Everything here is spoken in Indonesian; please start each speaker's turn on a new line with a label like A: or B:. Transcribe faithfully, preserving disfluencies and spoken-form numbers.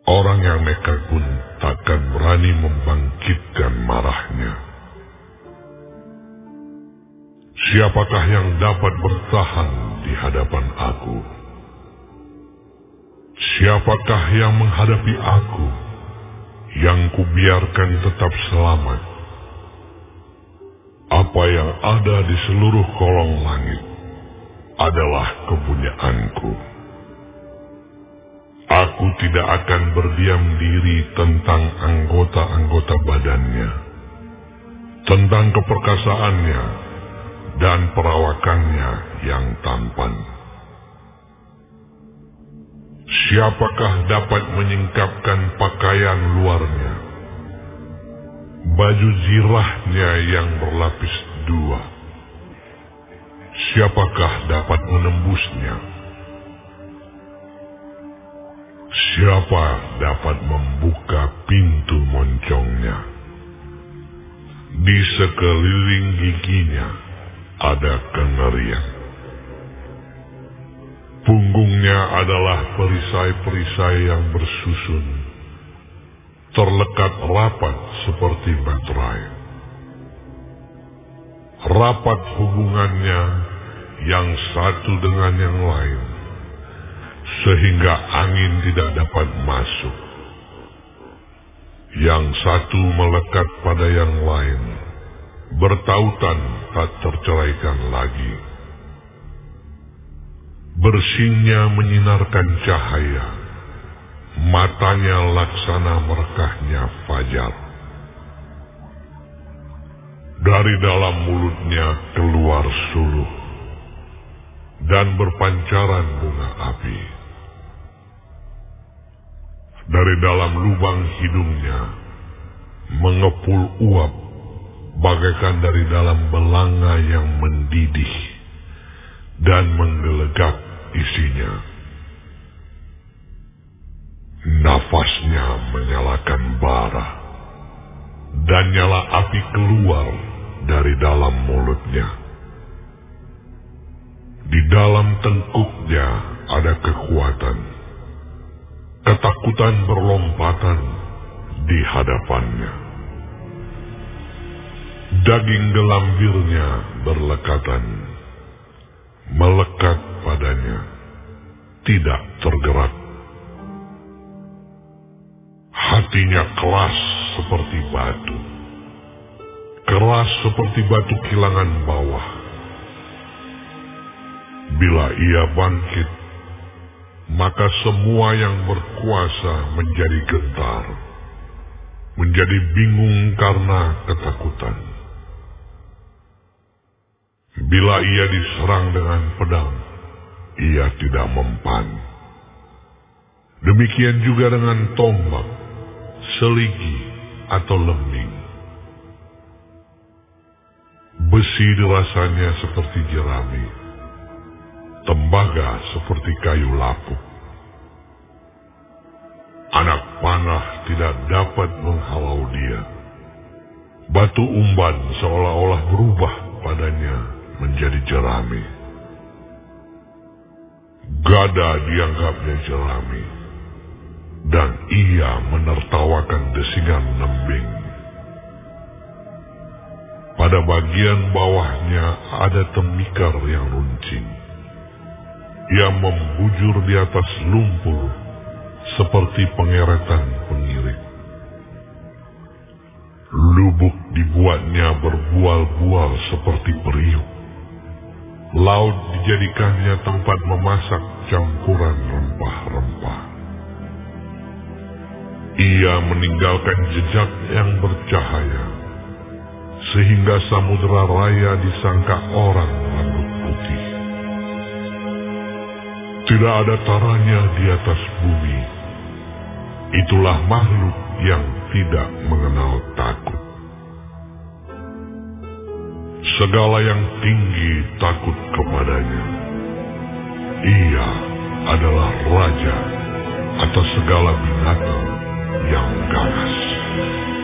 A: Orang yang nekat pun takkan berani membangkitkan marahnya. Siapakah yang dapat bertahan di hadapan aku? Siapakah yang menghadapi aku, yang kubiarkan tetap selamat? Apa yang ada di seluruh kolong langit adalah kepunyaanku. Aku tidak akan berdiam diri tentang anggota-anggota badannya, tentang keperkasaannya dan perawakannya yang tampan. Siapakah dapat menyingkapkan pakaian luarnya, baju zirahnya yang berlapis dua? Siapakah dapat menembusnya? Siapa dapat membuka pintu moncongnya? Di sekeliling giginya ada kengerian. Punggungnya adalah perisai-perisai yang bersusun, terlekat rapat seperti baterai. Rapat hubungannya yang satu dengan yang lain, sehingga angin tidak dapat masuk. Yang satu melekat pada yang lain, bertautan tak terceraikan lagi. Bersinnya menyinarkan cahaya, matanya laksana merekahnya fajar. Dari dalam mulutnya keluar suluh, dan berpancaran bunga api. Dari dalam lubang hidungnya mengepul uap, bagaikan dari dalam belanga yang mendidih dan menggelegak isinya. Nafasnya menyalakan bara, dan nyala api keluar dari dalam mulutnya. Di dalam tengkuknya ada kekuatan. Ketakutan berlompatan di hadapannya. Daging gelambirnya berlekatan, melekat padanya, tidak tergerak. Hatinya keras seperti batu, keras seperti batu kilangan bawah. Bila ia bangkit, maka semua yang berkuasa menjadi gentar, menjadi bingung karena ketakutan. Bila ia diserang dengan pedang, ia tidak mempan. Demikian juga dengan tombak, seligi, atau lembing. Besi dirasanya seperti jerami, tembaga seperti kayu lapuk. Anak panah tidak dapat menghalau dia. Batu umban seolah-olah berubah padanya menjadi jerami. Gada dianggapnya jerami, dan ia menertawakan desingan lembing. Pada bagian bawahnya ada tembikar yang runcing. Ia membujur di atas lumpur seperti pengeretan pengirik. Lubuk dibuatnya berbual-bual seperti periuk. Laut dijadikannya tempat memasak campuran rempah-rempah. Ia meninggalkan jejak yang bercahaya, sehingga samudera raya disangka orang rambut putih. Tidak ada taranya di atas bumi. Itulah makhluk yang tidak mengenal takut. Segala yang tinggi takut kepadanya. Ia adalah raja atas segala binatang yang ganas.